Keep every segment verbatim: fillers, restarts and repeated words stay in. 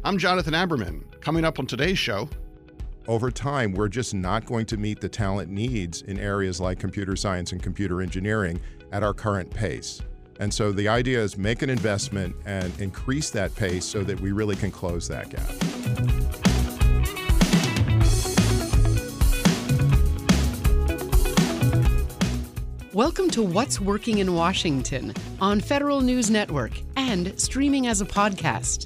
I'm Jonathan Aberman. Coming up on today's show. Over time, we're just not going to meet the talent needs in areas like computer science and computer engineering at our current pace. And so the idea is make an investment and increase that pace so that we really can close that gap. Welcome to What's Working in Washington on Federal News Network and streaming as a podcast.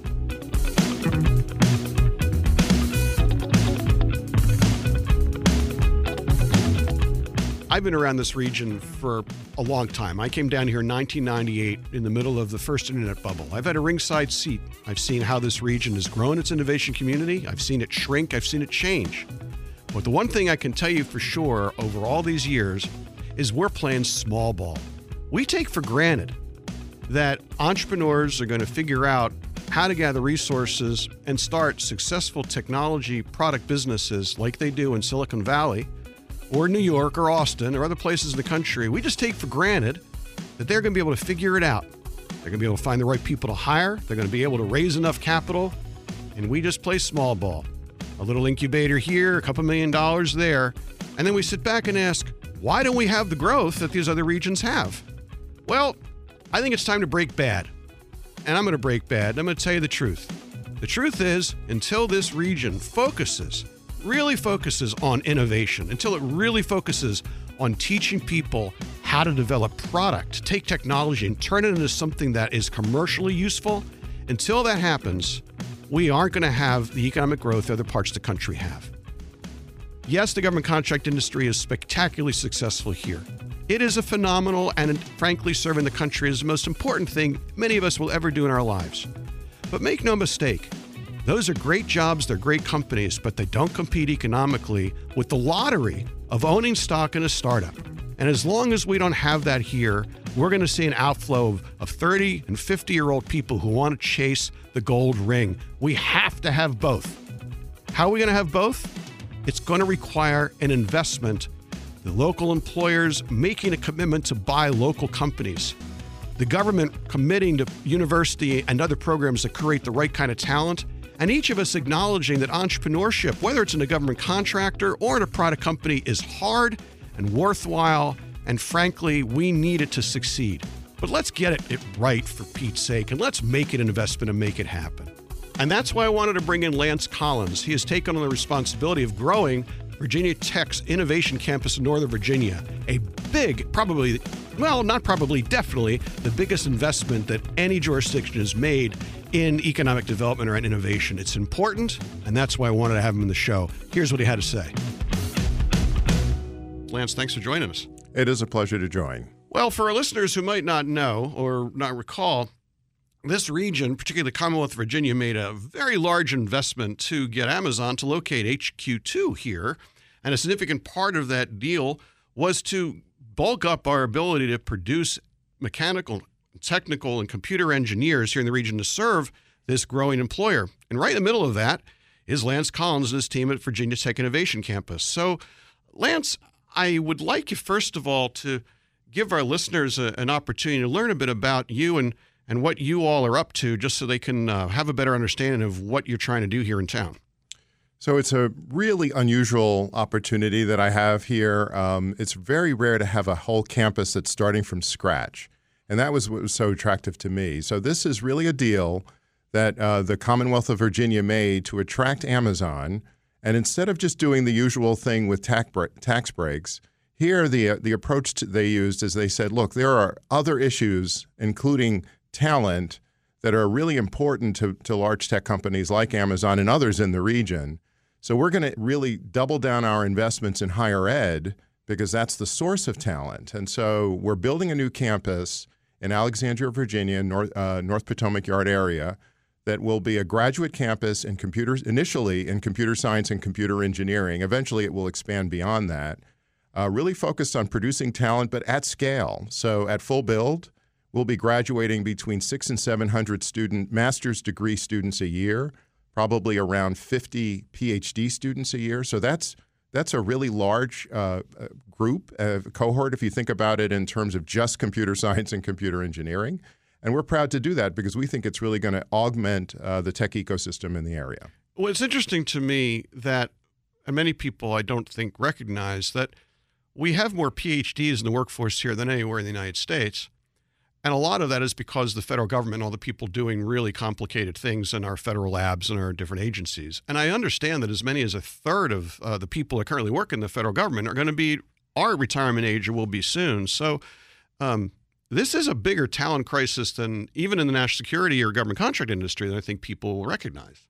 I've been around this region for a long time. I came down here in nineteen ninety-eight in the middle of the first internet bubble. I've had a ringside seat. I've seen how this region has grown its innovation community. I've seen it shrink. I've seen it change. But the one thing I can tell you for sure over all these years is we're playing small ball. We take for granted that entrepreneurs are going to figure out how to gather resources and start successful technology product businesses like they do in Silicon Valley or New York or Austin or other places in the country. We just take for granted that they're going to be able to figure it out. They're going to be able to find the right people to hire. They're going to be able to raise enough capital. And we just play small ball. A little incubator here, a couple million dollars there. And then we sit back and ask, why don't we have the growth that these other regions have? Well, I think it's time to break bad. And I'm going to break bad. I'm going to tell you the truth. The truth is, until this region focuses, really focuses on innovation, until it really focuses on teaching people how to develop product, take technology and turn it into something that is commercially useful, until that happens, we aren't going to have the economic growth other parts of the country have. Yes, the government contract industry is spectacularly successful here. It is a phenomenal and, frankly, serving the country is the most important thing many of us will ever do in our lives. But make no mistake, those are great jobs, they're great companies, but they don't compete economically with the lottery of owning stock in a startup. And as long as we don't have that here, we're going to see an outflow of, of thirty and fifty-year-old people who want to chase the gold ring. We have to have both. How are we going to have both? It's going to require an investment, the local employers making a commitment to buy local companies, the government committing to university and other programs that create the right kind of talent, and each of us acknowledging that entrepreneurship, whether it's in a government contractor or in a private company, is hard and worthwhile, and frankly, we need it to succeed. But let's get it, it right for Pete's sake, and let's make it an investment and make it happen. And that's why I wanted to bring in Lance Collins. He has taken on the responsibility of growing Virginia Tech's Innovation Campus in Northern Virginia, a big, probably, well, not probably, definitely the biggest investment that any jurisdiction has made in economic development or in innovation. It's important, and that's why I wanted to have him in the show. Here's what he had to say. Lance, thanks for joining us. It is a pleasure to join. Well, for our listeners who might not know or not recall, this region, particularly the Commonwealth of Virginia, made a very large investment to get Amazon to locate H Q two here. And a significant part of that deal was to bulk up our ability to produce mechanical, technical, and computer engineers here in the region to serve this growing employer. And right in the middle of that is Lance Collins and his team at Virginia Tech Innovation Campus. So, Lance, I would like you, first of all, to give our listeners a, an opportunity to learn a bit about you and and what you all are up to, just so they can uh, have a better understanding of what you're trying to do here in town. So it's a really unusual opportunity that I have here. Um, it's very rare to have a whole campus that's starting from scratch. And that was what was so attractive to me. So this is really a deal that uh, the Commonwealth of Virginia made to attract Amazon. And instead of just doing the usual thing with tax, tax breaks, here the, uh, the approach to, they used is they said, look, there are other issues, including talent, that are really important to, to large tech companies like Amazon and others in the region. So we're going to really double down our investments in higher ed because that's the source of talent. And so we're building a new campus in Alexandria, Virginia, North, uh, North Potomac Yard area that will be a graduate campus in computers, initially in computer science and computer engineering. Eventually it will expand beyond that, uh, really focused on producing talent, but at scale. So at full build, we'll be graduating between six and seven hundred student master's degree students a year, probably around fifty P H D students a year. So that's that's a really large uh, group, uh, cohort, if you think about it in terms of just computer science and computer engineering. And we're proud to do that because we think it's really going to augment uh, the tech ecosystem in the area. Well, it's interesting to me that, and many people I don't think recognize, that we have more P H Ds in the workforce here than anywhere in the United States. And a lot of that is because the federal government, all the people doing really complicated things in our federal labs and our different agencies. And I understand that as many as a third of uh, the people that currently work in the federal government are going to be our retirement age or will be soon. So um, this is a bigger talent crisis than even in the national security or government contract industry that I think people will recognize.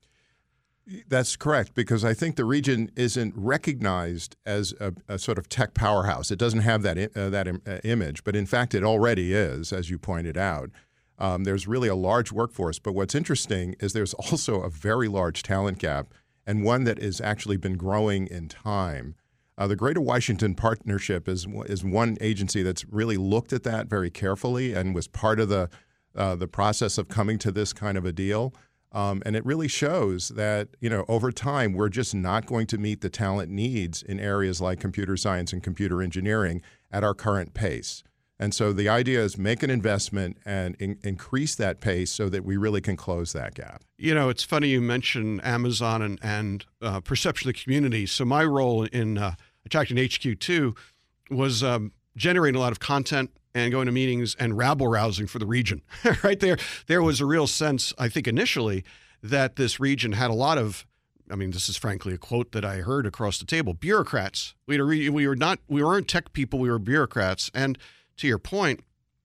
That's correct, because I think the region isn't recognized as a, a sort of tech powerhouse. It doesn't have that uh, that im- uh, image, but in fact, it already is, as you pointed out. Um, there's really a large workforce, but what's interesting is there's also a very large talent gap, and one that has actually been growing in time. Uh, the Greater Washington Partnership is is one agency that's really looked at that very carefully and was part of the uh, the process of coming to this kind of a deal. Um, and it really shows that, you know, over time, we're just not going to meet the talent needs in areas like computer science and computer engineering at our current pace. And so the idea is make an investment and in- increase that pace so that we really can close that gap. You know, it's funny you mentioned Amazon and, and uh, perception of the community. So my role in uh, Attracting H Q two was um, generating a lot of content and going to meetings and rabble-rousing for the region. Right there, there was a real sense, I think initially, that this region had a lot of, I mean, this is frankly a quote that I heard across the table, bureaucrats. We we were not, we weren't tech people, we were bureaucrats. And to your point,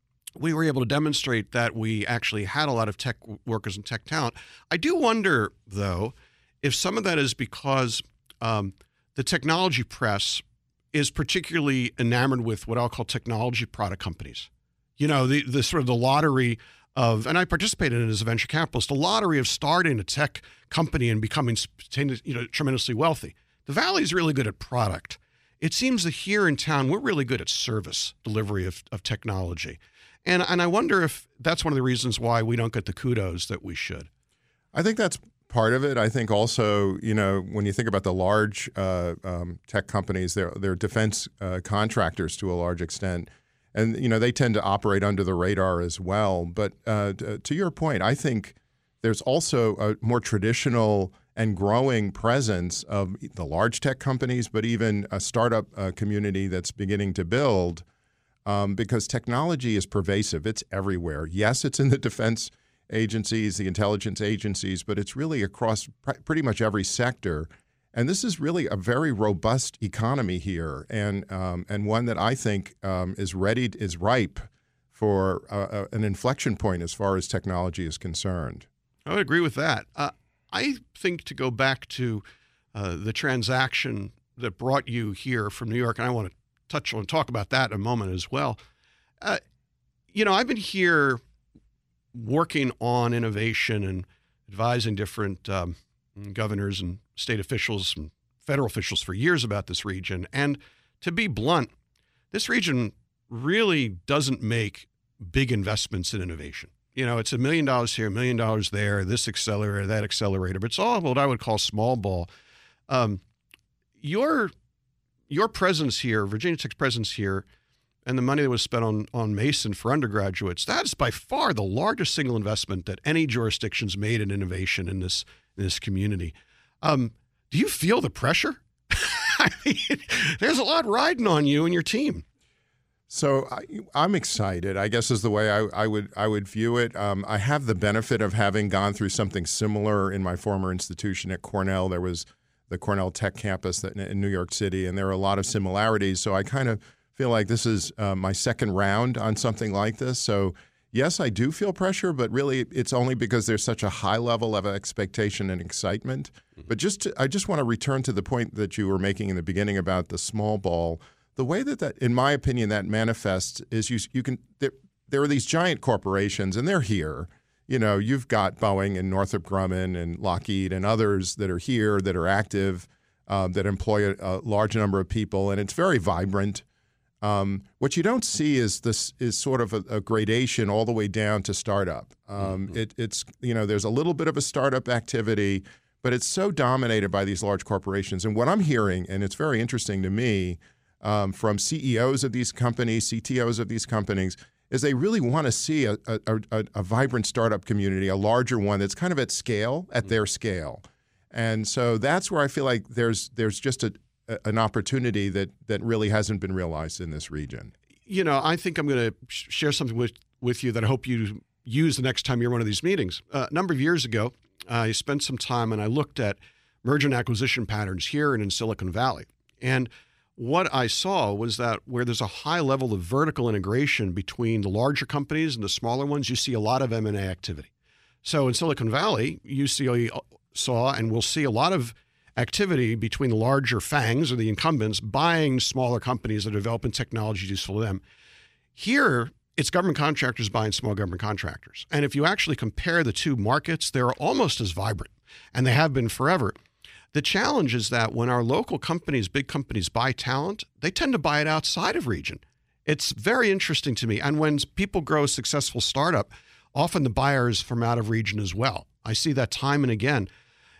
we were able to demonstrate that we actually had a lot of tech workers and tech talent. I do wonder, though, if some of that is because um, the technology press is particularly enamored with what I'll call technology product companies. You know, the, the sort of the lottery of, and I participated in it as a venture capitalist, the lottery of starting a tech company and becoming, you know, tremendously wealthy. The Valley is really good at product. It seems that here in town, we're really good at service delivery of, of technology. And, and I wonder if that's one of the reasons why we don't get the kudos that we should. I think that's part of it. I think also, you know, when you think about the large uh, um, tech companies, they're, they're defense uh, contractors to a large extent. And, you know, they tend to operate under the radar as well. But uh, t- to your point, I think there's also a more traditional and growing presence of the large tech companies, but even a startup uh, community that's beginning to build um, because technology is pervasive. It's everywhere. Yes, it's in the defense agencies, the intelligence agencies, but it's really across pr- pretty much every sector. And this is really a very robust economy here, and um, and one that I think um, is ready, is ripe for uh, an inflection point as far as technology is concerned. I would agree with that. Uh, I think to go back to uh, the transaction that brought you here from New York, and I want to touch on talk about that in a moment as well. Uh, you know, I've been here working on innovation and advising different um, governors and state officials and federal officials for years about this region. And to be blunt, this region really doesn't make big investments in innovation. You know, it's a million dollars here, a million dollars there, this accelerator, that accelerator, but it's all what I would call small ball. Um, your your presence here, Virginia Tech's presence here, and the money that was spent on, on Mason for undergraduates, that is by far the largest single investment that any jurisdiction's made in innovation in this in this community. Um, do you feel the pressure? I mean, there's a lot riding on you and your team. So I, I'm excited, I guess is the way I, I would I would view it. Um, I have the benefit of having gone through something similar in my former institution at Cornell. There was the Cornell Tech campus that, in New York City, and there are a lot of similarities. So I kind of feel like this is uh, my second round on something like this. So yes, I do feel pressure, but really it's only because there's such a high level of expectation and excitement. Mm-hmm. But just to, I just want to return to the point that you were making in the beginning about the small ball. The way that, that in my opinion, that manifests is you you can there, there are these giant corporations, and they're here. You know, you've got Boeing and Northrop Grumman and Lockheed and others that are here, that are active, uh, that employ a, a large number of people, and it's very vibrant. Um, what you don't see is this is sort of a, a gradation all the way down to startup. Um, mm-hmm. it, it's you know there's a little bit of a startup activity, but it's so dominated by these large corporations. And what I'm hearing, and it's very interesting to me, um, from C E Os of these companies, C T Os of these companies, is they really want to see a, a, a, a vibrant startup community, a larger one that's kind of at scale, at their scale. And so that's where I feel like there's there's just a, a, an opportunity that that really hasn't been realized in this region. You know, I think I'm going to share something with, with you that I hope you use the next time you're in one of these meetings. Uh, a number of years ago, I spent some time and I looked at merger and acquisition patterns here and in Silicon Valley. And what I saw was that where there's a high level of vertical integration between the larger companies and the smaller ones, you see a lot of M and A activity. So in Silicon Valley, you see, saw and will see a lot of activity between the larger FANGs or the incumbents buying smaller companies that are developing technology useful to them. Here, it's government contractors buying small government contractors. And if you actually compare the two markets, they're almost as vibrant, and they have been forever. The challenge is that when our local companies, big companies buy talent, they tend to buy it outside of region. It's very interesting to me. And when people grow a successful startup, often the buyer is from out of region as well. I see that time and again.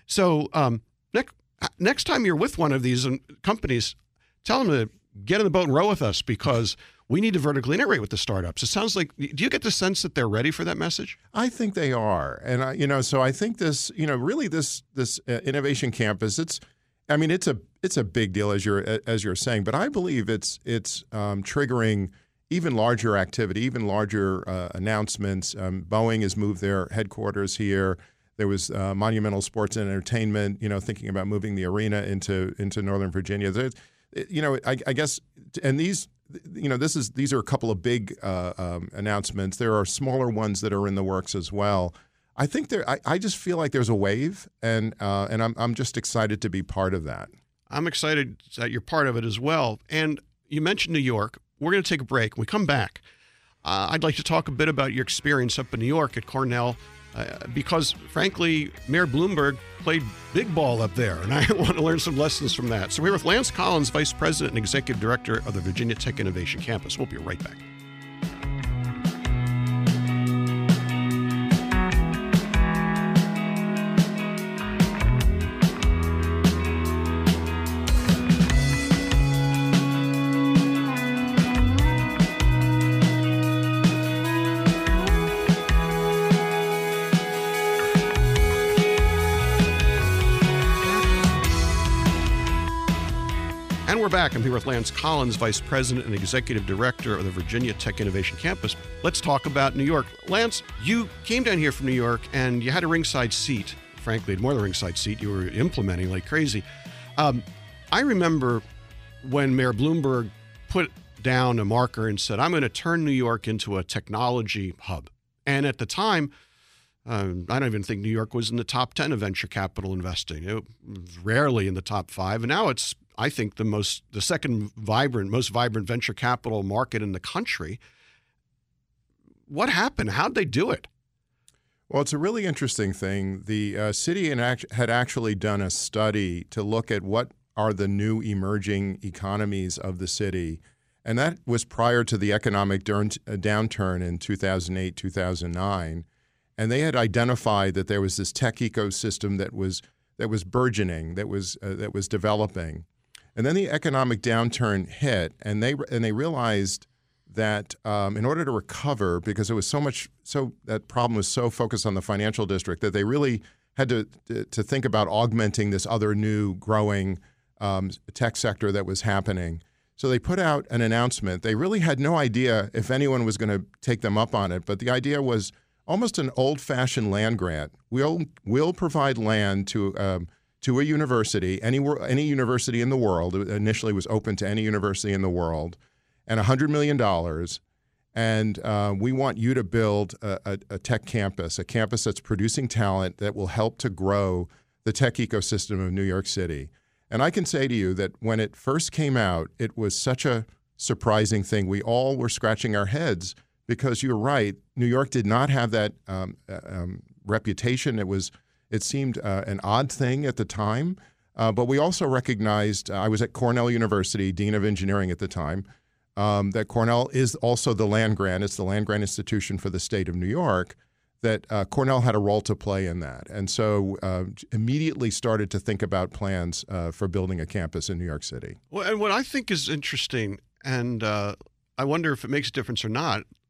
So um, next, next time you're with one of these companies, tell them to get in the boat and row with us because we need to vertically integrate with the startups. It sounds like, do you get the sense that they're ready for that message? I think they are. And, I, you know, so I think this, you know, really this this uh, innovation campus, it's, I mean, it's a it's a big deal as you're as you're saying, but I believe it's it's um, triggering even larger activity, even larger uh, announcements. Um, Boeing has moved their headquarters here. There was uh, Monumental Sports and Entertainment, you know, thinking about moving the arena into into Northern Virginia. There's, you know, I, I guess, and these, you know, this is these are a couple of big uh, um, announcements. There are smaller ones that are in the works as well. I think there. I, I just feel like there's a wave, and uh, and I'm I'm just excited to be part of that. I'm excited that you're part of it as well. And you mentioned New York. We're going to take a break. When we come back, uh, I'd like to talk a bit about your experience up in New York at Cornell, uh, because frankly, Mayor Bloomberg played big ball up there, and I want to learn some lessons from that. So we're here with Lance Collins, Vice President and Executive Director of the Virginia Tech Innovation Campus. We'll be right back. And we're back. I'm here with Lance Collins, Vice President and Executive Director of the Virginia Tech Innovation Campus. Let's talk about New York. Lance, you came down here from New York and you had a ringside seat. Frankly, more than a ringside seat. You were implementing like crazy. Um, I remember when Mayor Bloomberg put down a marker and said, I'm going to turn New York into a technology hub. And at the time, Um, I don't even think New York was in the top ten of venture capital investing. It was rarely in the top five. And now it's, I think, the most, the second vibrant, most vibrant venture capital market in the country. What happened? How'd they do it? Well, it's a really interesting thing. The uh, city had actually done a study to look at what are the new emerging economies of the city. And that was prior to the economic downturn in two thousand eight, two thousand nine. And they had identified that there was this tech ecosystem that was that was burgeoning, that was uh, that was developing, and then the economic downturn hit, and they and they realized that um, in order to recover, because it was so much so that problem was so focused on the financial district, that they really had to to, to think about augmenting this other new growing um, tech sector that was happening. So they put out an announcement. They really had no idea if anyone was going to take them up on it, but the idea was almost an old-fashioned land grant. We'll we'll provide land to um, to a university, any any university in the world. It initially was open to any university in the world, and one hundred million dollars. And uh, we want you to build a, a, a tech campus, a campus that's producing talent that will help to grow the tech ecosystem of New York City. And I can say to you that when it first came out, it was such a surprising thing. We all were scratching our heads, because you're right, New York did not have that um, um, reputation. It was, it seemed uh, an odd thing at the time. Uh, but we also recognized, uh, I was at Cornell University, Dean of Engineering at the time, um, that Cornell is also the land grant. It's the land grant institution for the state of New York, that uh, Cornell had a role to play in that. And so uh, immediately started to think about plans uh, for building a campus in New York City. Well, and what I think is interesting, and uh, I wonder if it makes a difference or not,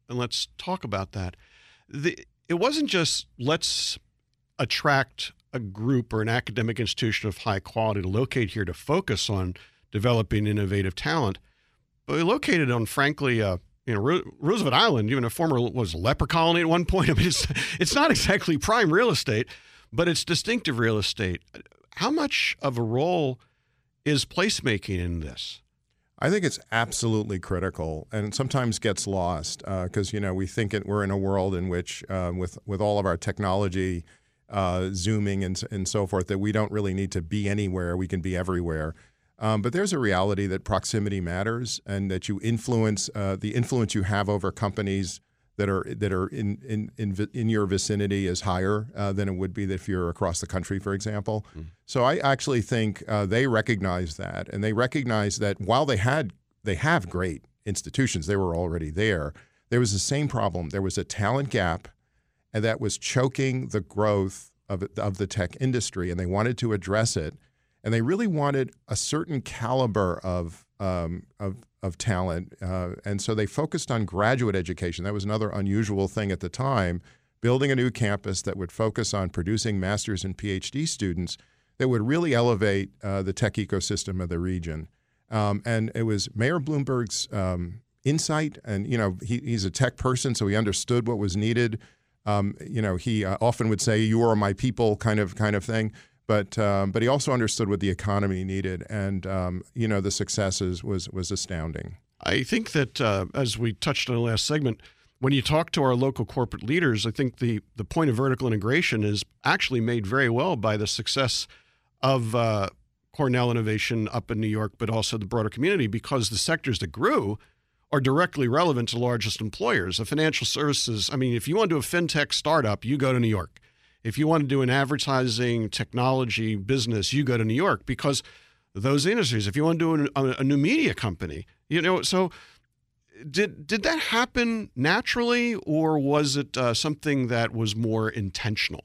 and let's talk about that. The, it wasn't just let's attract a group or an academic institution of high quality to locate here to focus on developing innovative talent, but we located on, frankly, uh, you know, Ro- Roosevelt Island, even a former was a leper colony at one point. I mean, it's it's not exactly prime real estate, but it's distinctive real estate. How much of a role is placemaking in this? I think it's absolutely critical, and sometimes gets lost because uh, you know we think it, we're in a world in which, uh, with with all of our technology, uh, zooming and and so forth, that we don't really need to be anywhere; we can be everywhere. Um, but there's a reality that proximity matters, and that you influence uh, the influence you have over companies that are that are in in in, in your vicinity is higher uh, than it would be if you're across the country, for example. Mm. So I actually think uh, they recognize that, and they recognize that while they had they have great institutions, they were already there. There was the same problem. There was a talent gap, and that was choking the growth of of the tech industry, and they wanted to address it. And they really wanted a certain caliber of um, of, of talent, uh, and so they focused on graduate education. That was another unusual thing at the time, building a new campus that would focus on producing master's and P H D students that would really elevate uh, the tech ecosystem of the region. Um, and it was Mayor Bloomberg's um, insight, and you know he, he's a tech person, so he understood what was needed. Um, you know, he uh, often would say, "You are my people," kind of kind of thing. But um, but he also understood what the economy needed, and um, you know the successes was was astounding. I think that uh, as we touched on the last segment, when you talk to our local corporate leaders, I think the the point of vertical integration is actually made very well by the success of uh, Cornell Innovation up in New York, but also the broader community, because the sectors that grew are directly relevant to the largest employers. The financial services. I mean, if you want to do a fintech startup, you go to New York. If you want to do an advertising technology business, you go to New York because those industries. If you want to do a, a new media company, you know, so did did that happen naturally, or was it uh, something that was more intentional?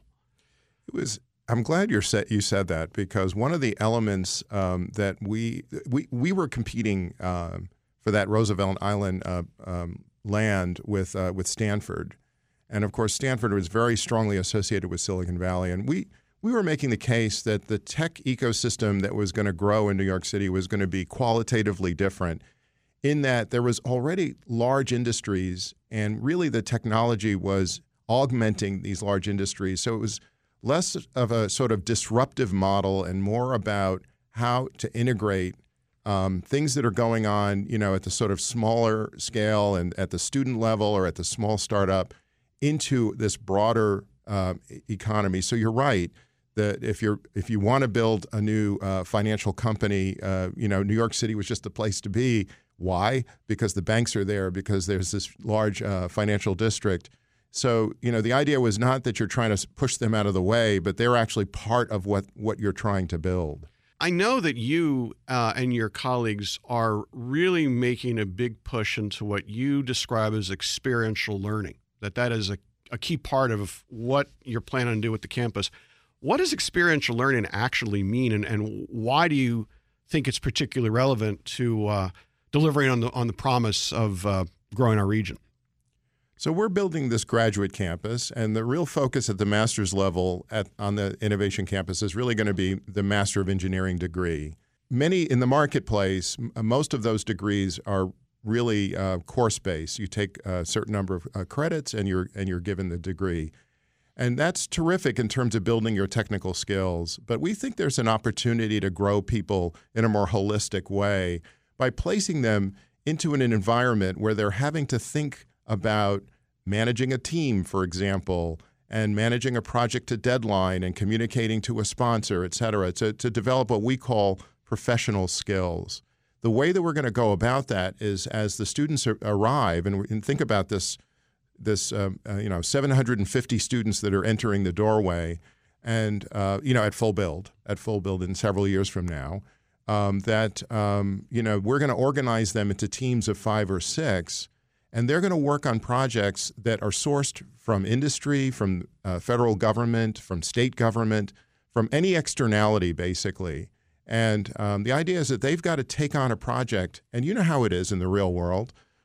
It was. I'm glad you said you said that, because one of the elements um, that we we we were competing um, for that Roosevelt Island uh, um, land with uh, with Stanford. And, of course, Stanford was very strongly associated with Silicon Valley. And we, we were making the case that the tech ecosystem that was going to grow in New York City was going to be qualitatively different, in that there was already large industries, and really the technology was augmenting these large industries. So it was less of a sort of disruptive model and more about how to integrate um, things that are going on, you know, at the sort of smaller scale and at the student level or at the small startup, into this broader uh, economy. So you're right that if you're if you want to build a new uh, financial company, uh, you know, New York City was just the place to be. Why? Because the banks are there, because there's this large uh, financial district. So, you know, the idea was not that you're trying to push them out of the way, but they're actually part of what, what you're trying to build. I know that you uh, and your colleagues are really making a big push into what you describe as experiential learning. That that is a, a key part of what you're planning to do with the campus. What does experiential learning actually mean, and, and why do you think it's particularly relevant to uh, delivering on the on the promise of uh, growing our region? So we're building this graduate campus, and the real focus at the master's level at, on the innovation campus is really going to be the Master of Engineering degree. Many in the marketplace, most of those degrees are really uh, course-based. You take a certain number of uh, credits, and you're and you're given the degree, and that's terrific in terms of building your technical skills. But we think there's an opportunity to grow people in a more holistic way by placing them into an environment where they're having to think about managing a team, for example, and managing a project to deadline and communicating to a sponsor, et cetera, to, to develop what we call professional skills. The way that we're going to go about that is as the students arrive, and, and think about this, this um, uh, you know, seven hundred fifty students that are entering the doorway, and uh, you know, at full build, at full build in several years from now, um, that um, you know, we're going to organize them into teams of five or six, and they're going to work on projects that are sourced from industry, from uh, federal government, from state government, from any externality, basically. And um, the idea is that they've got to take on a project, and you know how it is in the real world.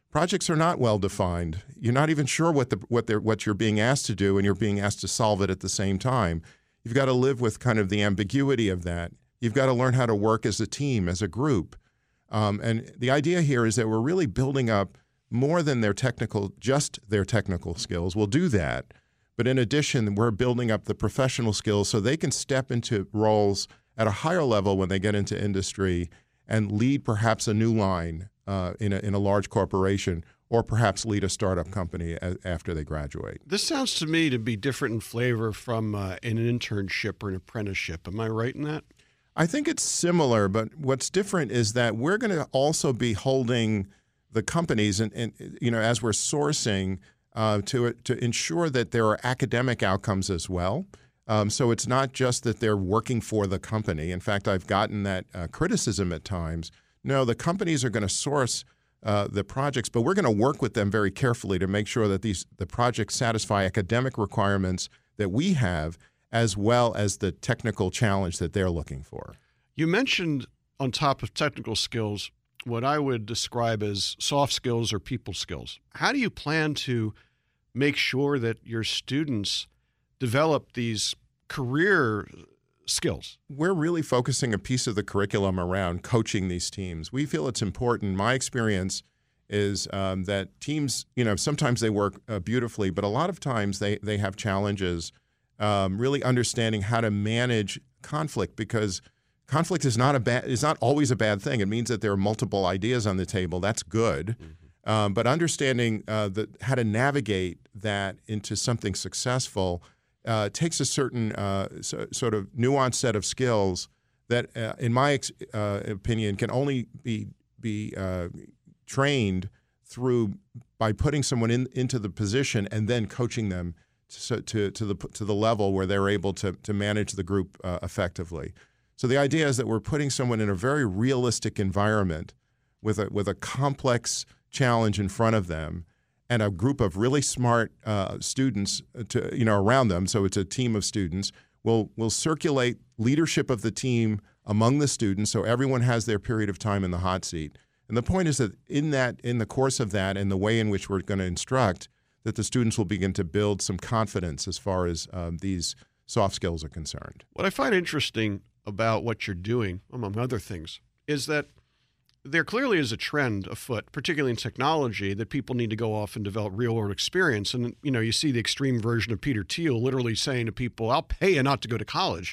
projects are not well defined. You're not even sure what the what they're what you're being asked to do, and you're being asked to solve it at the same time. You've got to live with kind of the ambiguity of that. You've got to learn how to work as a team, as a group. Um, and the idea here is that we're really building up more than their technical, just their technical skills. We'll do that. But in addition, we're building up the professional skills so they can step into roles at a higher level when they get into industry and lead perhaps a new line uh, in, a, in a large corporation, or perhaps lead a startup company a, after they graduate. This sounds to me to be different in flavor from uh, an internship or an apprenticeship. Am I right in that? I think it's similar, but what's different is that we're going to also be holding the companies, and, and you know, as we're sourcing, uh, to to ensure that there are academic outcomes as well. Um, so it's not just that they're working for the company. In fact, I've gotten that uh, criticism at times. No, the companies are going to source uh, the projects, but we're going to work with them very carefully to make sure that these the projects satisfy academic requirements that we have, as well as the technical challenge that they're looking for. You mentioned, on top of technical skills, what I would describe as soft skills or people skills. How do you plan to make sure that your students develop these career skills? We're really focusing a piece of the curriculum around coaching these teams. We feel it's important. My experience is um, that teams, you know, sometimes they work uh, beautifully, but a lot of times they, they have challenges. Um, really understanding how to manage conflict, because conflict is not a bad is not always a bad thing. It means that there are multiple ideas on the table. That's good, mm-hmm. um, but understanding uh, the, how to navigate that into something successful uh, takes a certain uh, so, sort of nuanced set of skills that, uh, in my ex- uh, opinion, can only be be uh, trained through by putting someone in, into the position and then coaching them So to to the to the level where they're able to to manage the group uh, effectively. So the idea is that we're putting someone in a very realistic environment with a with a complex challenge in front of them, and a group of really smart uh, students to you know around them. So it's a team of students. We'll we'll circulate leadership of the team among the students, so everyone has their period of time in the hot seat. And the point is that in that in the course of that, and the way in which we're going to instruct, that the students will begin to build some confidence as far as um, these soft skills are concerned. What I find interesting about what you're doing, among other things, is that there clearly is a trend afoot, particularly in technology, that people need to go off and develop real-world experience. And, you know, you see the extreme version of Peter Thiel literally saying to people, I'll pay you not to go to college.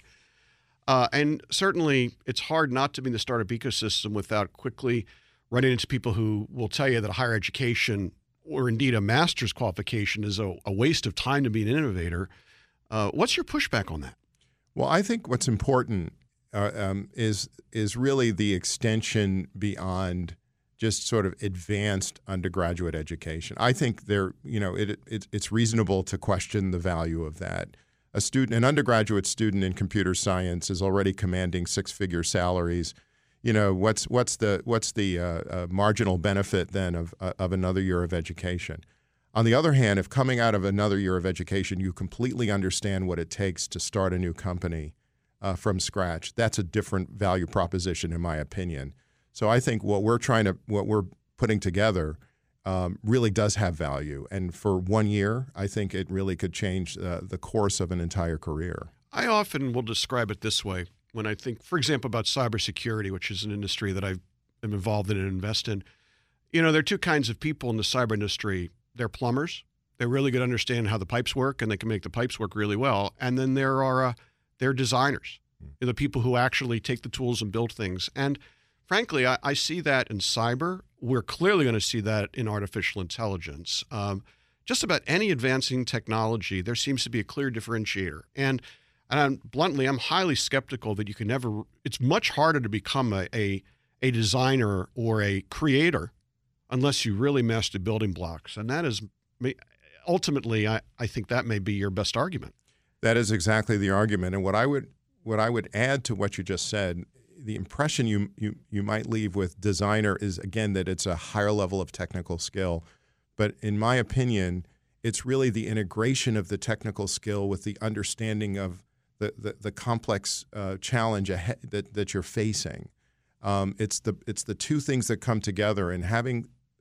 Uh, and certainly it's hard not to be in the startup ecosystem without quickly running into people who will tell you that higher education, or indeed a master's qualification, is a, a waste of time to be an innovator. Uh, what's your pushback on that? Well, I think what's important uh, um, is is really the extension beyond just sort of advanced undergraduate education. I think there, you know, it, it it's reasonable to question the value of that. A student, an undergraduate student in computer science, is already commanding six-figure salaries. You know, what's what's the what's the uh, uh, marginal benefit then of uh, of another year of education? On the other hand, if coming out of another year of education, you completely understand what it takes to start a new company uh, from scratch, that's a different value proposition, in my opinion. So I think what we're trying to what we're putting together um, really does have value, and for one year, I think it really could change uh, the course of an entire career. I often will describe it this way. When I think, for example, about cybersecurity, which is an industry that I've am involved in and invest in, you know, there are two kinds of people in the cyber industry. They're plumbers. They're really good at understanding how the pipes work, and they can make the pipes work really well. And then there are uh, they're designers. They're the people who actually take the tools and build things. And frankly, I, I see that in cyber. We're clearly going to see that in artificial intelligence. Um, just about any advancing technology, there seems to be a clear differentiator. And And I'm, bluntly, I'm highly skeptical that you can never – it's much harder to become a, a a designer or a creator unless you really master building blocks. And that is – ultimately, I, I think that may be your best argument. That is exactly the argument. And what I would what I would add to what you just said, the impression you you you might leave with designer is, again, that it's a higher level of technical skill. But in my opinion, it's really the integration of the technical skill with the understanding of the the, the complex uh, challenge ahead, that that you're facing. Um, it's the it's the two things that come together, and having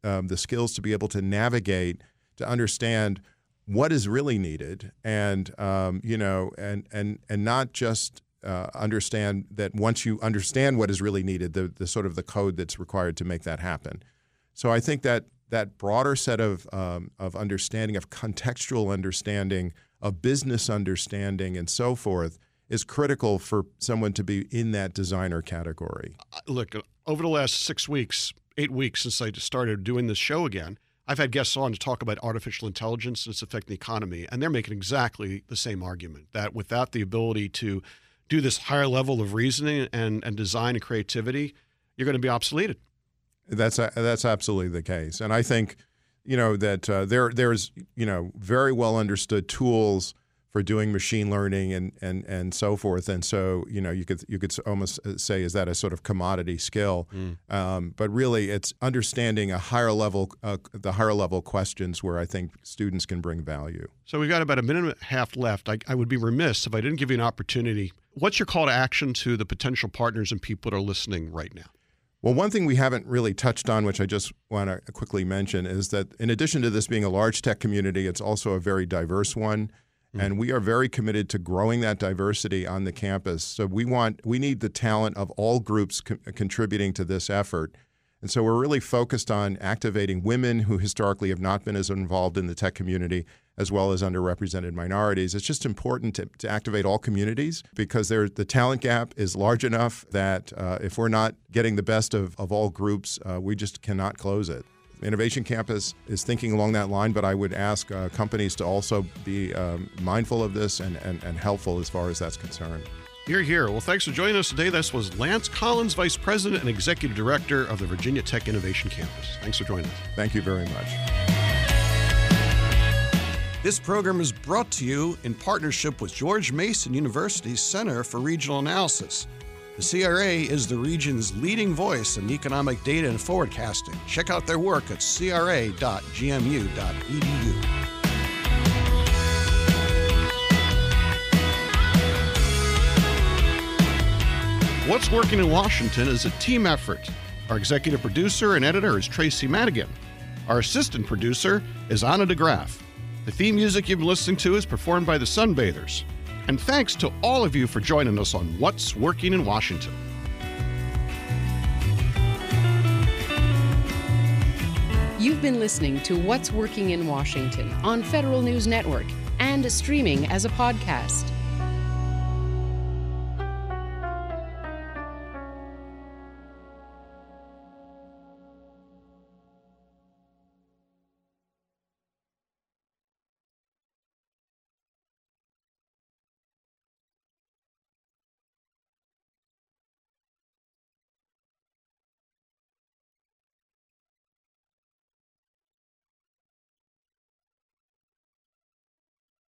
um, the skills to be able to navigate, to understand what is really needed, and um, you know, and and and not just uh, understand that once you understand what is really needed, the the sort of the code that's required to make that happen. So I think that that broader set of um, of understanding, of contextual understanding, of business understanding, and so forth, is critical for someone to be in that designer category. Look, over the last six weeks, eight weeks since I started doing this show again, I've had guests on to talk about artificial intelligence and its effect on the economy, and they're making exactly the same argument, that without the ability to do this higher level of reasoning and, and design and creativity, you're going to be obsoleted. That's a, that's absolutely the case. And I think, you know, that uh, there there's, you know, very well understood tools for doing machine learning and, and, and so forth. And so, you know, you could you could almost say, is that a sort of commodity skill? Mm. Um, but really, it's understanding a higher level, uh, the higher level questions where I think students can bring value. So we've got about a minute and a half left. I, I would be remiss if I didn't give you an opportunity. What's your call to action to the potential partners and people that are listening right now? Well, one thing we haven't really touched on, which I just want to quickly mention, is that in addition to this being a large tech community, it's also a very diverse one. And we are very committed to growing that diversity on the campus. So we want, we need the talent of all groups co- contributing to this effort. And so we're really focused on activating women who historically have not been as involved in the tech community, as well as underrepresented minorities. It's just important to, to activate all communities, because there, the talent gap is large enough that uh, if we're not getting the best of, of all groups, uh, we just cannot close it. Innovation Campus is thinking along that line, but I would ask uh, companies to also be um, mindful of this and, and, and helpful as far as that's concerned. You're here. Well, thanks for joining us today. This was Lance Collins, Vice President and Executive Director of the Virginia Tech Innovation Campus. Thanks for joining us. Thank you very much. This program is brought to you in partnership with George Mason University's Center for Regional Analysis. The C R A is the region's leading voice in economic data and forecasting. Check out their work at c r a dot g m u dot e d u. What's Working in Washington is a team effort. Our executive producer and editor is Tracy Madigan. Our assistant producer is Anna DeGraff. The theme music you've been listening to is performed by the Sunbathers. And thanks to all of you for joining us on What's Working in Washington. You've been listening to What's Working in Washington on Federal News Network and streaming as a podcast.